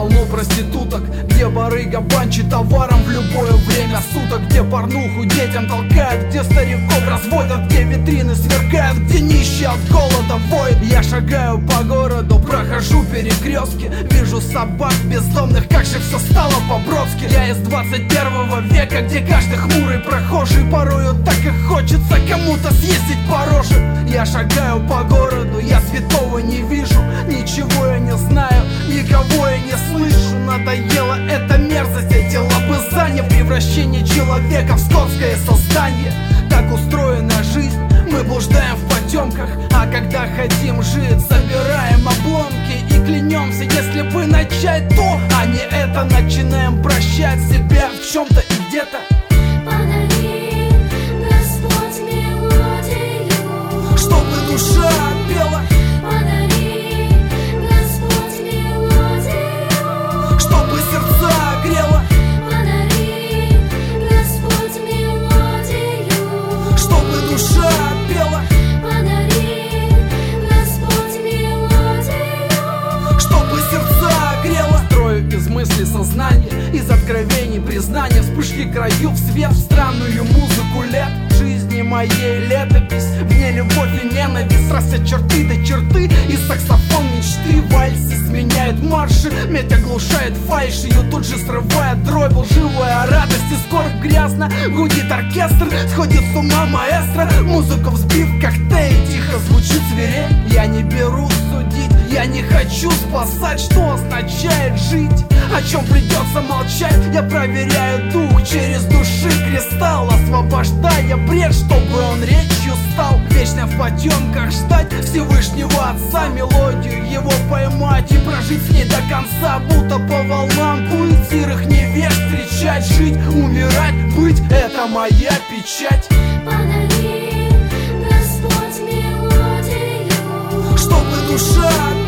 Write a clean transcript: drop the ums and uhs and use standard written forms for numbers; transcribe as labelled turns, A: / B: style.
A: полно проституток, где барыга банчит товаром в любое время суток, где порнуху детям толкают, где стариков разводят, где витрины сверкают, где нищие от голода воют. Я шагаю по городу, прохожу перекрестки, вижу собак бездомных, как же все стало по-бродски. Я из 21 века, где каждый хмурый прохожий, порою так и хочется кому-то съездить по роже. Я шагаю по городу, я святого не вижу, ничего я не знаю, никого я не слышу. Надоела эта мерзость, эти лобызания, превращение человека в скотское создание. Так устроена жизнь, мы блуждаем в потемках, а когда хотим жить, собираем обломки и клянемся, если бы начать то, а не это, начинаем прощать себя в чем-то и где-то.
B: Подари, Господь, мелодию,
A: Чтобы душа пела,
B: подари, Господь, мелодию,
A: чтобы сердца грела,
B: подари, Господь, мелодию,
A: чтобы душа пела,
B: подари, Господь, мелодию,
A: чтобы сердца грела. Строю из мыслей сознание, из откровений признания, вспышки краю в свет, в странную музыку лет жизни моей летопись. В ней любовь и ненависть, растят черты до черты, и саксофон мечты вальсы сменяет марши, медь оглушает фальшью, тут же срывает дробь, лживая радость и скоро грязно гудит оркестр, сходит с ума маэстро, музыку взбив коктейль, тихо звучит свирель. Я не берусь судить, я не хочу спасать, что означает жить, о чем придется молчать. Я проверяю дух через души кристалл, освобождая бред, чтобы он речью стал. Вечно в потемках ждать Всевышнего Отца, мелодию его поймать и прожить с ней до конца, будто по волнам плыть, сирых невест встречать, жить, умирать, быть — это моя печать.
B: подари, Господь, мелодию,
A: Чтобы душа